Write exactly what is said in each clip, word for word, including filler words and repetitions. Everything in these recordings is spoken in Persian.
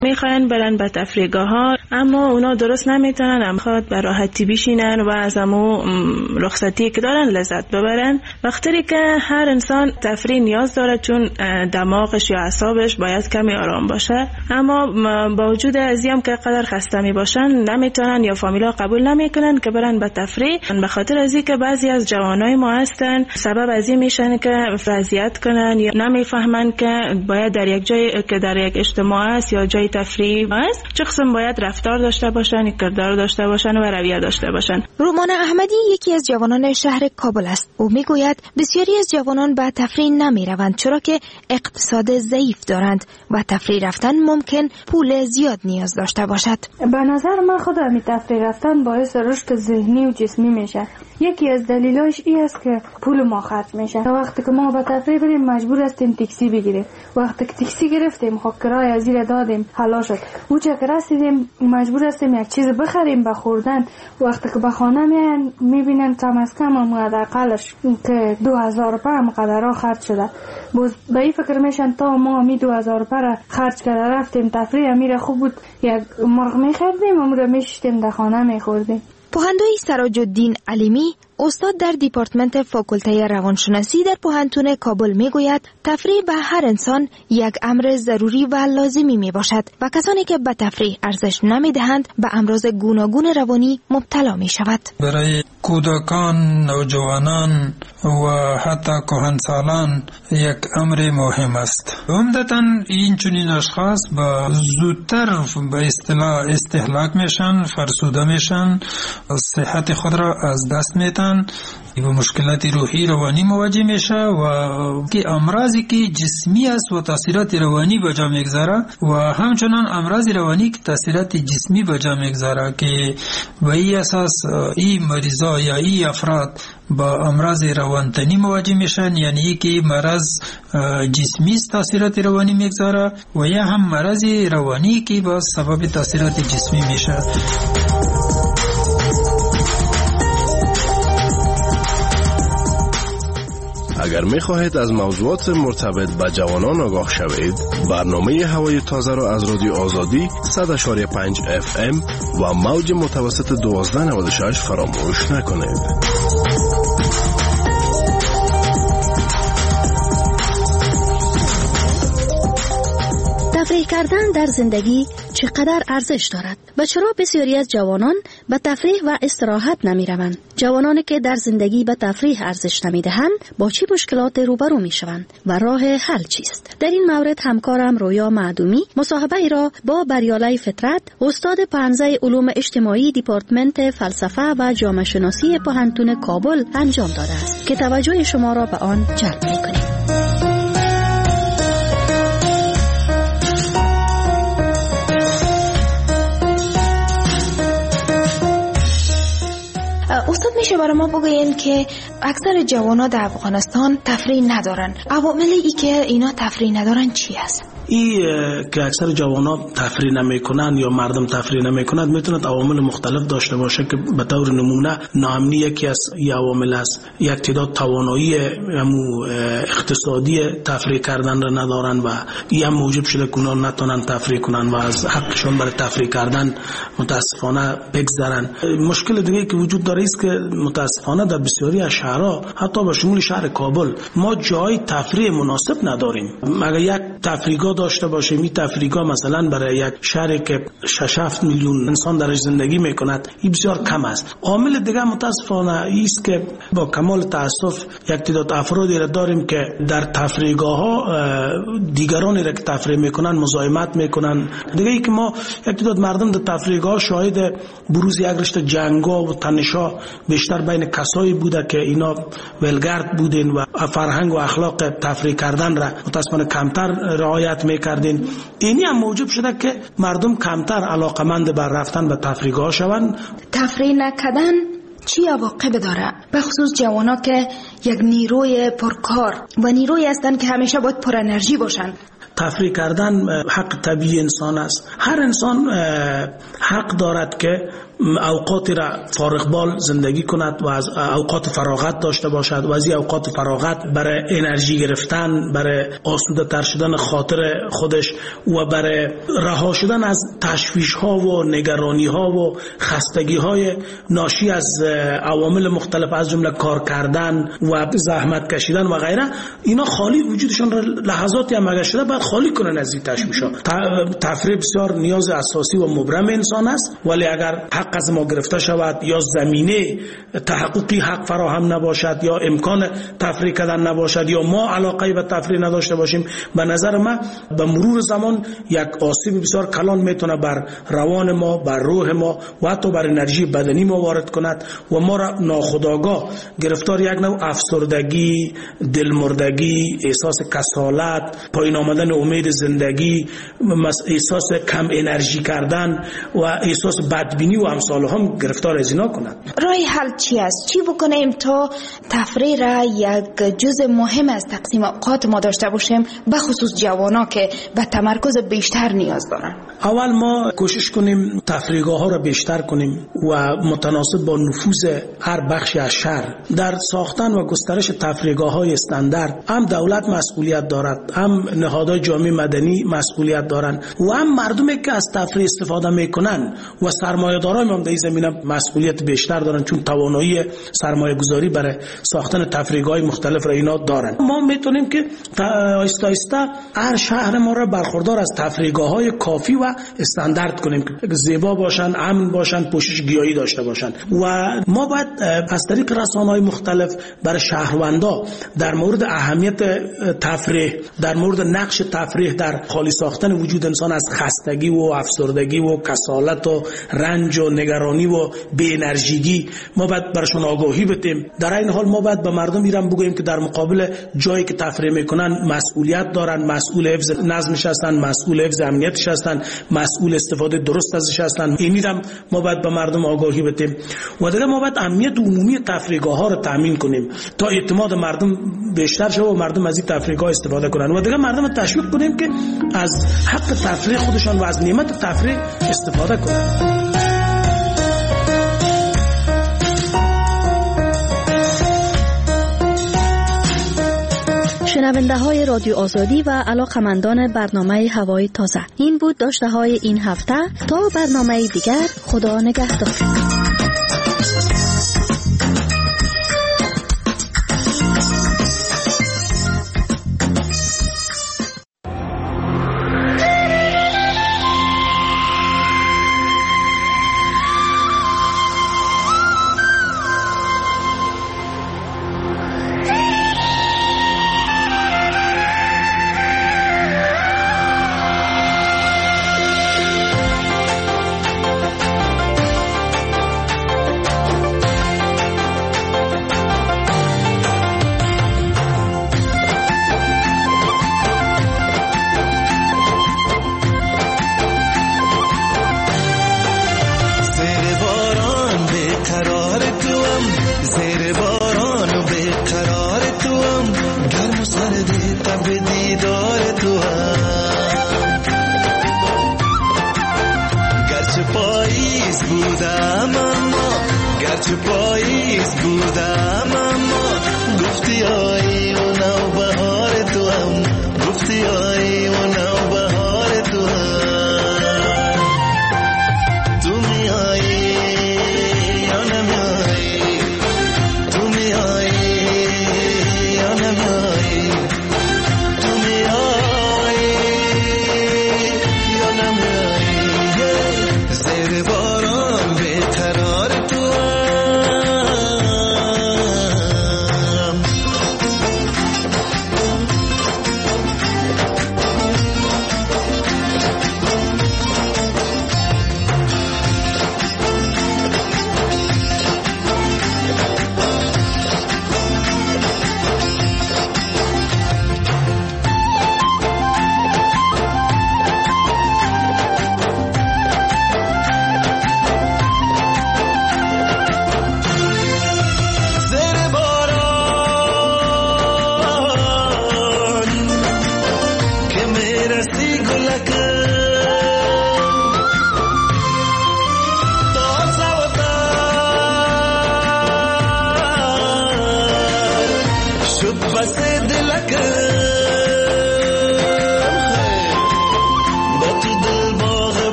میخواین برن به تفریحگاه ها، اما اونا درست نمیتونن، هم خواهد به راحتی بشینن و از امو رخصتی که دارن لذت ببرن. وقتی که هر انسان تفریح نیاز داره، چون دماغش یا اعصابش باید کمی آرام باشه، اما با وجود ازیم که قدر خسته می باشن نمیتونن یا فامیلا قبول نمیکنن که برن به تفریح. به خاطر ازی که بعضی از جوانای ما هستن سبب ازی میشن که اذیت کنن یا نمیفهمن که باید در یک جای که در یک اجتماع است یا جای تفریح است چه قسم باید رفتار داشته باشن، کردار داشته باشن و رویه داشته باشن. رومان احمدی یکی از جوانان شهر کابل است. او میگوید بسیاری از جوانان به تفریح نمیروند چرا که اقتصاد ضعیف دارند و تفریح رفتن ممکن پول زیاد نیاز داشته باشد. به نظر من خودم تفریح رفتن باعث رشد ذهنی و جسمی میشه. یکی از دلایلش این است که پول ما خرج میشه. وقتی که ما به تفریح بریم مجبور هستیم تاکسی بگیریم. وقتی که تاکسی گرفتیم خب کرایه زیر دادیم حالا شد. او چه که رسیدیم مجبور هستیم یک چیز بخریم به خوردن. وقتی که به خانه میان میبینن کم از کم هم حداقلش که دو هزار روپیه هم قدرها خرج شده. باز به این فکر میشن تا ما می دو هزار روپیه خرج کرده رفتیم تفریح، میره خوب بود یک مرغ میخردیم و میره میشتیم در خانه میخوردیم. پوهندوی سراج الدین علیمی، استاد در دیپارتمنت فاکولته روانشناسی در پوهنتون کابل میگوید تفریح به هر انسان یک امر ضروری و لازمی می باشد و کسانی که به تفریح ارزش نمی دهند به امراض گوناگون روانی مبتلا می شود. برای کودکان، نوجوانان و حتی کهنسالان یک امر مهم است. عمدتاً این چنین اشخاص با زودتر به اصطلاح استهلاک میشن، فرسوده میشن، صحت خود را از دست میدن و مشکلات روحی روانی مواجه میشه و که امراضی که جسمی است و تاثیرات روانی به جا میگذاره و همچنان امراض روانی که تاثیرات جسمی به جا میگذاره که به این اساس این مریضا یا این افراد با امراض روانتنی مواجه میشن، یعنی که مرض جسمی تاثیرات روانی میگذاره و یا هم مرض روانی که با سبب تاثیرات جسمی میشه. اگر می خواهید از موضوعات مرتبط به جوانان آگاه شوید، برنامه هوای تازه را از رادیو آزادی صد و چهار و پنج اف ام و موج متوسط دوازده نود و شش فراموش نکنید. تفریح کردن در زندگی چقدر ارزش دارد و چرا بسیاری از جوانان به تفریح و استراحت نمی روند؟ جوانانی که در زندگی به تفریح ارزش نمی دهند با چه مشکلات روبرو می شوند و راه حل چیست؟ در این مورد همکارم رویا معدومی مصاحبه ای را با بریاله فطرت، استاد پانزده علوم اجتماعی دیپارتمنت فلسفه و جامعه شناسی پوهنتون کابل انجام داده است که توجه شما را به آن جلب می کند. استاد میشه برای ما بگوین که اکثر جوانا در افغانستان تفریح ندارن. عوامل ای که اینا تفریح ندارن چی است؟ ای که اکثر جوانا تفریح نمیکنن یا مردم تفریح نمیکنند میتونه عوامل مختلف داشته باشه که به طور نمونه ناامنی یکی از عوامل است. یک تعداد توانایی همو اقتصادی تفریح کردن را ندارن و این هم موجب شده که اونا نتونن تفریح کنن و از حقشون برای تفریح کردن متاسفانه بگذرن. مشکل دیگه که وجود داره است که متاسفانه در بسیاری از شهرها حتی به شمول شهر کابل ما جای تفریح مناسب نداریم. مگر یک تفریحگاه داشته باشیم، این تفریحگاه مثلا برای یک شهری که شش هفت میلیون انسان درش زندگی میکند این بسیار کم است. عامل دیگه متاسفانه است که با کمال تاسف یک تعداد افرادی را داریم که در تفریحگاه ها دیگرانی را که تفریح میکنن مزاحمت میکنن. دیگه ای که ما یک تعداد مردم در تفریحگاه شاهد بروز یک رشته جنگا و تنشا بیشتر بین کسایی بوده که اینا ولگرد بودین و فرهنگ و اخلاق تفریح کردن را متاسفانه کمتر رعایت میکردین. اینی هم موجب شده که مردم کمتر علاقمند بر رفتن به تفریحگاه شوند. تفریح نکردن چی عواقب داره؟ به خصوص جوانا که یک نیروی پرکار و نیروی هستن که همیشه باید پر انرژی باشن. تفریح کردن حق طبیعی انسان است. هر انسان حق دارد که اوقاتی را فارغبال زندگی کند و از اوقات فراغت داشته باشد و از این اوقات فراغت برای انرژی گرفتن، برای آسوده تر شدن خاطر خودش و برای رها شدن از تشویش ها و نگرانی ها و خستگی های ناشی از عوامل مختلف از جمله کار کردن و زحمت کشیدن و غیره، اینا خالی وجودشان را لحظاتی هم اگر شده باید خالی کنن از این تشویش ها. تفریح بسیار نیاز اساسی و مبرم انسان است، ولی اگر حق از ما گرفته شود یا زمینه تحققی حق فراهم نباشد یا امکان تفریح کردن نباشد یا ما علاقه به تفریح نداشته باشیم، به نظر من به مرور زمان یک آسیب بسیار کلان میتونه بر روان ما، بر روح ما و حتی بر انرژی بدنی ما وارد کند و ما را ناخودآگاه گرفتار یک نوع افسردگی، دلمردگی، احساس کسالت، پایین آمدن امید زندگی، احساس کم انرژی کردن و احساس بدبینی و امثال هم گرفتار از اینا کنند. راه حل چی است؟ چی بکنیم تا تفریح را یک جزء مهم از تقسیم اوقات ما داشته باشیم، به خصوص جوانا که به تمرکز بیشتر نیاز دارن؟ اول ما کوشش کنیم تفریحگاه ها را بیشتر کنیم و متناسب با نفوذ هر بخشی از شهر در ساختن و گسترش تفریحگاه های استاندارد هم دولت مسئولیت دارد، هم نهادهای جامعه مدنی مسئولیت دارند و هم مردمی که از تفریح استفاده میکنن و سرمایه‌داران هم در این زمینه مسئولیت بیشتر دارن، چون توانایی سرمایه گذاری برای ساختن تفریحگاه مختلف را اینا دارن. ما میتونیم که آهسته آهسته هر شهر ما را برخوردار از تفریحگاه های کافی و استاندارد کنیم که زیبا باشن، امن باشن، پوشش گیاهی داشته باشن و ما باید از طریق رسانه‌های مختلف برای شهروندا در مورد اهمیت تفریح، در مورد نقش تفریح در خالی ساختن وجود انسان از خستگی و افسردگی و کسالت و رنج و نگرانی و بی انرژیگی ما باید برشون آگاهی بدیم. در این حال ما باید به مردم ایران بگوییم که در مقابل جایی که تفریح میکنن مسئولیت دارن، مسئول حفظ نظمش هستن، مسئول حفظ امنیتش هستن، مسئول استفاده درست ازش هستن. اینی هم ما باید به مردم آگاهی بدیم و دیگه ما باید امنیت عمومی تفریحگاه ها رو تامین کنیم تا اعتماد مردم بیشتر شه و مردم از این تفریحگاه استفاده کنن و دیگه مردم رو تشویق کنیم که از حق تفریح خودشان و از نعمت تفریح استفاده کنن. شنونده های رادیو آزادی و علاقمندان برنامه هوای تازه، این بود داشته های این هفته. تا برنامه دیگر، خدا نگهدار.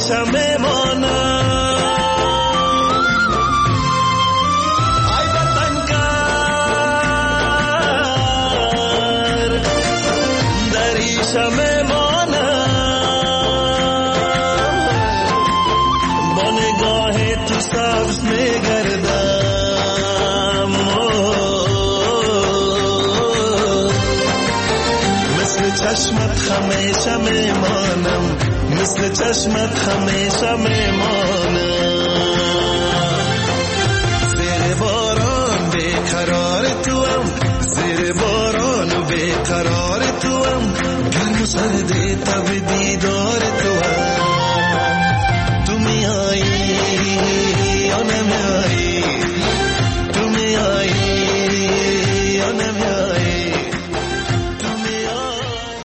همیشه میمانم. ای وطنگر دریشه میمانم، با نگاه تو سبز میگردم، مثل چشمت همیشه میمانم، مثل چشمت همیشه میمانم. زیر باران بیقرار توام، زیر باران بیقرار توام، گرم و سرد تب دیدار تو